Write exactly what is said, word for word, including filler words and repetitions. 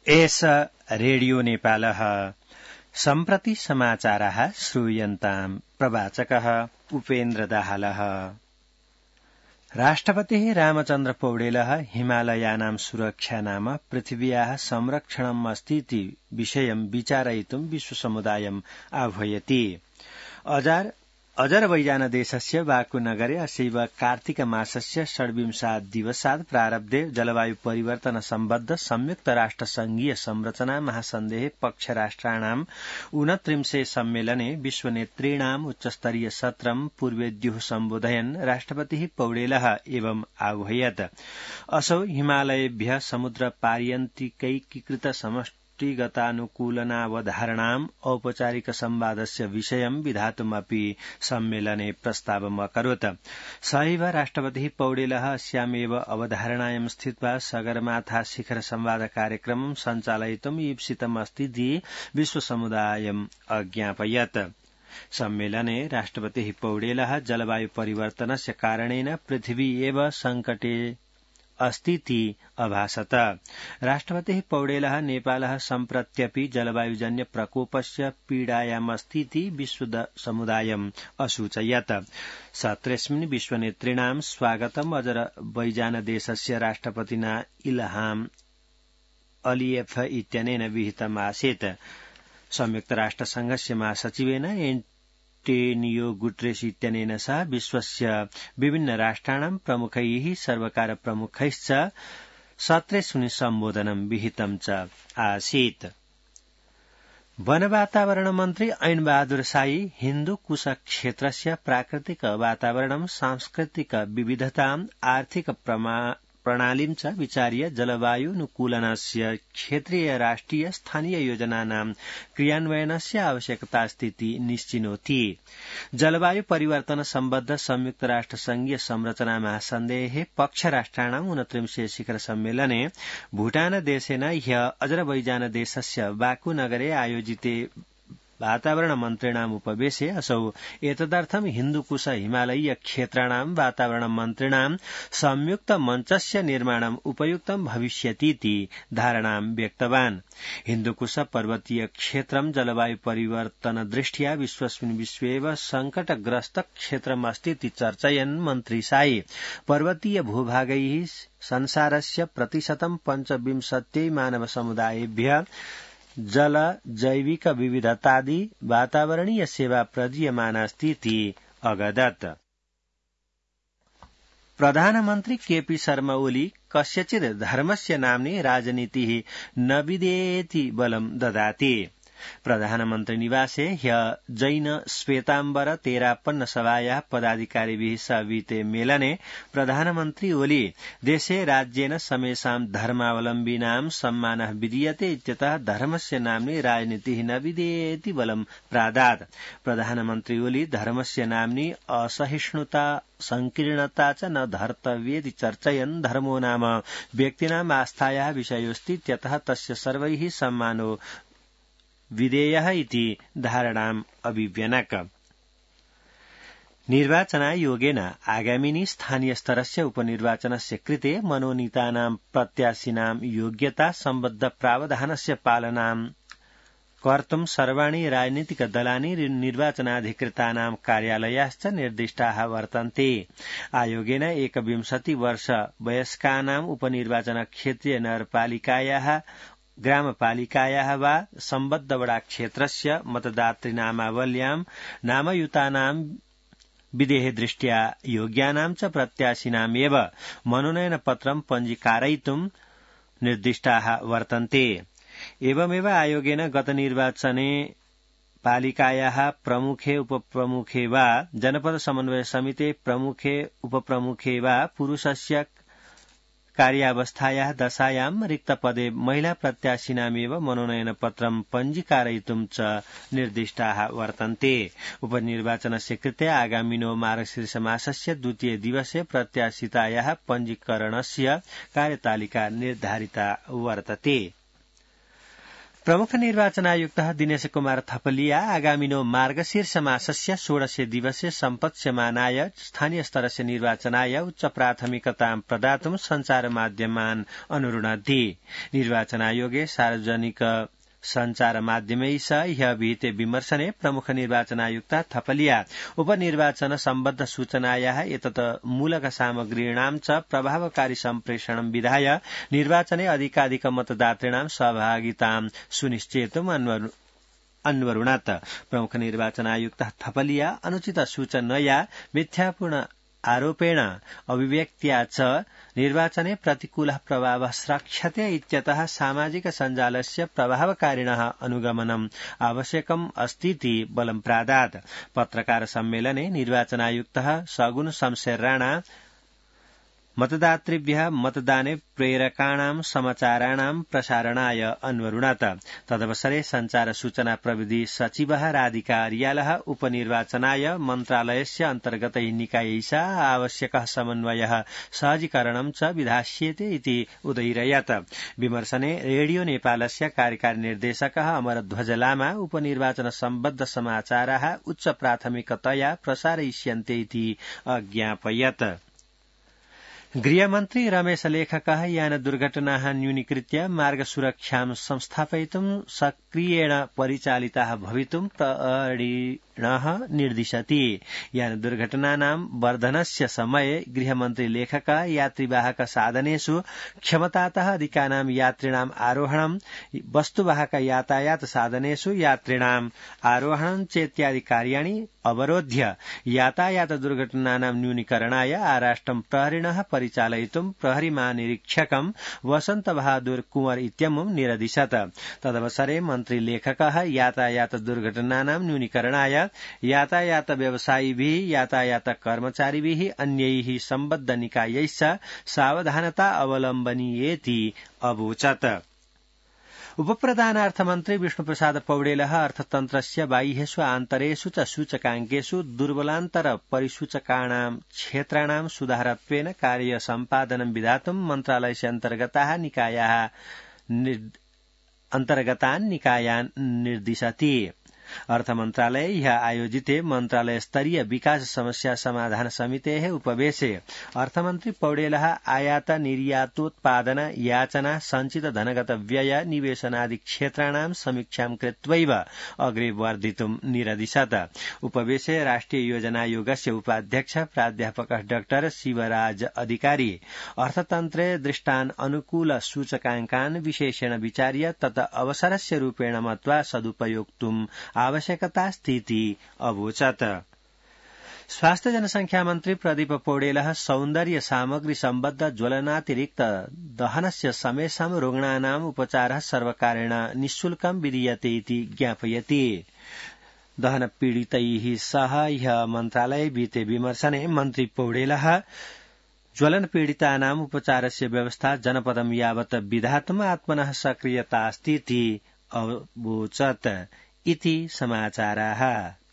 एष रेडियो नेपालः सम्प्रति समाचाराः श्रूयन्ताम् प्रवाचकः उपेन्द्र दाहालः। राष्ट्रपतिः रामचन्द्र पौडेलः हिमालयानां सुरक्षा नाम पृथिव्याः संरक्षणम् अस्तीति विषयं विचारयितुं विश्वसमुदायम् आह्वयति। अजार अजरबैजानदेशस्य बाकुनगरे असैव कार्तिकमासस्य षड्विंशात् दिवसात् प्रारब्धे जलवायु परिवर्तन सम्बद्ध संयुक्त राष्ट्र संघीय संरचना महासन्धेः पक्षराष्ट्राणाम् ऊनत्रिंशे सम्मेलने विश्वनेतॄणाम् उच्चस्तरीय सत्रं पूर्वेद्युः सम्बोधयन् राष्ट्रपतिः पौडेलः एवम् आह्वयत्। असौ हिमालयेभ्यः समुद्रपार्यन्तिकैकीकृत समष्टि गतानुकूलनावधारणाम् औपचारिक संवादस्य विषयं विधातुमपि सम्मेलने प्रस्तावम् अकरोत्। सहैव राष्ट्रपतिः पौडेलः अस्यामेव अवधारणायां स्थित्वा सगरमाथा शिखर संवाद कार्यक्रमं सञ्चालयितुम् ईप्सितम् अस्तीति विश्वसमुदायम् अज्ञापयत्। सम्मेलने राष्ट्रपतिः पौडेलः जलवायु परिवर्तनस्य कारणेन पृथिवी एव संकटे अस्तीति अभाषत। राष्ट्रपतिः पौडेलः नेपालः सम्प्रत्यपि जलवायुजन्य प्रकोपस्य पीडायामस्तीति विश्वसमुदायम् असूचयत्। सत्रेऽस्मिन् विश्वनेतॄणां स्वागतम् अजरबैजानदेशस्य राष्ट्रपतिना इल्हाम अलियेव इत्यनेन विहितम् आसीत्। संयुक्त राष्ट्र संघस्य महासचिवेन एन्टोनियो गुटेरेस इत्यनेन सह विश्वस्य विभिन्न राष्ट्राणां प्रमुखैः सर्वकार प्रमुखैश्च सत्रेऽस्मिन् सम्बोधनं विहितं च आसीत्। वन वातावरण मन्त्री ऐन बहादुर शाही हिन्दुकुश क्षेत्रस्य प्राकृतिक वातावरणं सांस्कृतिक विविधताम् आर्थिक प्रणालीं च विचार्य जलवायुनुकूलनस्य क्षेत्रीय राष्ट्रिय स्थानीय योजनानां क्रियान्वयनस्य आवश्यकतास्तीति निश्चिनोति। जलवायु परिवर्तन सम्बद्ध संयुक्त राष्ट्र संघीय संरचना महासन्धेः पक्षराष्ट्राणाम् ऊनत्रिंशे शिखर सम्मेलने भूटान देशेन ह्य अजरबैजानदेशस्य बाकू नगरे आयोजिते वातावरण मन्त्रिणाम् उपवेशे असौ एतदर्थं हिन्दुकुश हिमालयीय क्षेत्राणां वातावरण मन्त्रिणां संयुक्त मञ्चस्य निर्माणम् उपयुक्तं भविष्यतीति धारणां व्यक्तवान्। हिन्दुकुश पर्वतीय क्षेत्रं जलवायु परिवर्तन दृष्ट्या विश्वस्मिन् विश्वेव संकटग्रस्त क्षेत्रमस्तीति चर्चयन् मन्त्री शाही पर्वतीय भूभागैः संसारस्य प्रतिशतं पञ्चविंशत्यै मानव समुदायेभ्य जल जैविक विविधतादि वातावरणीय सेवा प्रदीयमानास्तीति अगदत्। प्रधानमन्त्री केपी शर्मा ओली कस्यचित् धर्मस्य नाम्नि राजनीतिः न विधेयेति बलं ददाति। प्रधानमन्त्री निवासे ह्य जैन श्वेताम्बर तेरापन्न सभायाः पदाधिकारिभिः सह विहिते मेलने प्रधानमन्त्री ओली देशे राज्येन समेषां धर्मावलम्बिनां सम्मानः विधीयते इत्यतः धर्मस्य नाम्नि राजनीतिः न विधेयेति बलं प्रादात्। प्रधानमन्त्री ओली धर्मस्य नाम्नि असहिष्णुता संकीर्णता च न धर्तव्येति चर्चयन् धर्मो नाम व्यक्तीनाम् आस्थायाः विषयोऽस्ति इत्यतः तस्य सर्वैः सम्मानो विधेयः इति धारणाम् अभिव्यनक। निर्वाचनायोगेन आगामिनि स्थानीय स्तरस्य उपनिर्वाचनस्य कृते मनोनीतानां प्रत्याशिनां योग्यता सम्बद्ध प्रावधानस्य पालनां कर्तुं सर्वाणि राजनीतिक दलानि निर्वाचनाधिकृतानां कार्यालयाश्च निर्दिष्टाः वर्तन्ते। आयोगेन एकविंशति वर्ष वयस्कानाम् उपनिर्वाचन क्षेत्रीय नगरपालिकायाः ग्रामपालिकायाः वा सम्बद्ध वडा क्षेत्रस्य मतदातृनामावल्यां नामयुतानां विधेः दृष्ट्या योग्यानां च प्रत्याशिनामेव मनोनयन पत्रं पञ्जीकारयितुं निर्दिष्टाः वर्तन्ते। एवमेव आयोगेन गत निर्वाचने पालिकायाः प्रमुखे उपप्रमुखे वा जनपद समन्वय समिते प्रमुखे उपप्रमुखे वा पुरुषस्य कार्यावस्थायाः दशायां रिक्तपदे महिला प्रत्याशिनामेव मनोनयन पत्रं पञ्जीकारयितुं च निर्दिष्टाः वर्तन्ते। उपनिर्वाचनस्य कृते आगामिनो मार्गशीर्ष मासस्य द्वितीय दिवसे प्रत्याशितायाः पञ्जीकरणस्य कार्यतालिका निर्धारिता वर्तते। प्रमुख निर्वाचन आयुक्त दिनेश कुमार थपलिया आगामिनो मार्गशीर्ष मासस्य षोडशे दिवसे सम्पत्स्यमानाय स्थानीय स्तरस्य निर्वाचनाय उच्च प्राथमिकतां प्रदातुं सञ्चार माध्यमान् अनुरुणद्धि निर्वाचन आयोगे सार्वजनिक संचार माध्यमै सह ह्य विहिते विमर्शने प्रमुख निर्वाचन आयुक्त थपलिया उपनिर्वाचन सम्बद्ध सूचनायाः एतत् मूलक सामग्रीणां च प्रभावकारी सम्प्रेषणं विधाय निर्वाचने अधिकाधिक मतदातॄणां सहभागितां सुनिश्चेतुम् अन्वरुणात् प्रमुख निर्वाचन आयुक्त थपलिया अनुचित सूचनया मिथ्यापूर्ण आरोपेण अभिव्यक्त्या च निर्वाचने प्रतिकूलः प्रभावः स्रक्ष्यते इत्यतः सामाजिक सञ्जालस्य प्रभावकारिणः अनुगमनम् आवश्यकम् अस्तीति बलं प्रादात् पत्रकार सम्मेलने निर्वाचन आयुक्तः सगुन शमशेर राणा मतदातृभ्यः मतदाने प्रेरकाणां समाचाराणां प्रसारणाय अन्वरुणात् तदवसरे संचार सूचना प्रविधि सचिवः राधिका अर्यालः उपनिर्वाचनाय मन्त्रालयस्य अन्तर्गतैः निकायैः आवश्यकः समन्वयः सहजीकरणं च विधास्येते इति उदयिरयत् विमर्शने रेडियो नेपालस्य कार्यकारी निर्देशकः अमरध्वज लामा उपनिर्वाचन सम्बद्ध समाचाराः उच्च प्राथमिकतया प्रसारयिष्यन्ते इति अज्ञापयत् गृहमन्त्री रमेश लेखकः यान दुर्घटनाः न्यूनीकृत्य मार्ग सुरक्षां संस्थापयितुं सक्रियेण परिचालिताः भवितुं प्रहरीणः निर्दिशति यान दुर्घटनानां वर्धनस्य समये गृहमन्त्री लेखकः यात्रिवाहक साधनेषु क्षमतातः अधिकानां यात्रिणाम् आरोहणं वस्तुवाहक यातायात साधनेषु यात्रिणाम् आरोहणं चेत्यादि कार्याणि अवरोध्य यातायात दुर्घटनानां न्यूनीकरणाय आराष्ट्रं प्रहरिणः परिचालयितुं प्रहरी महानिरीक्षकं वसन्त बहादुर कुंवर इत्यमुं निरदिशत् तदवसरे मन्त्री लेखकः यातायात दुर्घटनानां न्यूनीकरणाय यातायात व्यवसायिभिः यातायात कर्मचारिभिः अन्यैः सम्बद्ध निकायैश्च सावधानता अवलम्बनीयेति अवोचत् उपप्रधानार्थमन्त्री विष्णुप्रसाद पौडेलः अर्थतन्त्रस्य बाह्येषु आन्तरेषु च सूचकाङ्केषु दुर्बलान्तर परिसूचकाणां क्षेत्राणां सुधारत्वेन कार्य सम्पादनं विधातुं मन्त्रालयस्य अन्तर्गताः निकायाः अन्तर्गतान् निकायान् निर्दिशति अर्थमन्त्रालये ह्यः आयोजिते मन्त्रालय स्तरीय विकास समस्या समाधान समितेः उपवेशे अर्थमन्त्री पौडेलः आयात निर्यातोत्पादन याचना संचित धनगत व्यय निवेशनादि क्षेत्राणां समीक्षां कृत्वैव अग्रे वर्धितुं निरदिशत् उपवेशे राष्ट्रिय योजनायोगस्य उपाध्यक्ष प्राध्यापकः डाक्टर शिवराज अधिकारी अर्थतन्त्रे दृष्टान् अनुकूल सूचकाङ्कान् विशेषेण विचार्य तत् अवसरस्य रूपेण मत्वा सदुपयोक्तुम् आवश्यकता स्थिति अवोचत् स्वास्थ्य जनसंख्या मन्त्री प्रदीप पौडेलः सौन्दर्य सामग्री सम्बद्ध ज्वलनातिरिक्त दहनस्य समेषां रुग्णानाम् उपचारः सर्वकारेण निःशुल्कं विधीयते इति ज्ञापयति दहन पीडितैः सह ह्यः मन्त्रालये विहिते विमर्शने मन्त्री पौडेलः ज्वलन पीडितानाम् उपचारस्य व्यवस्था जनपदं यावत् विधातुम् आत्मनः सक्रियता अस्ति इति अवोचत् इति समाचाराः।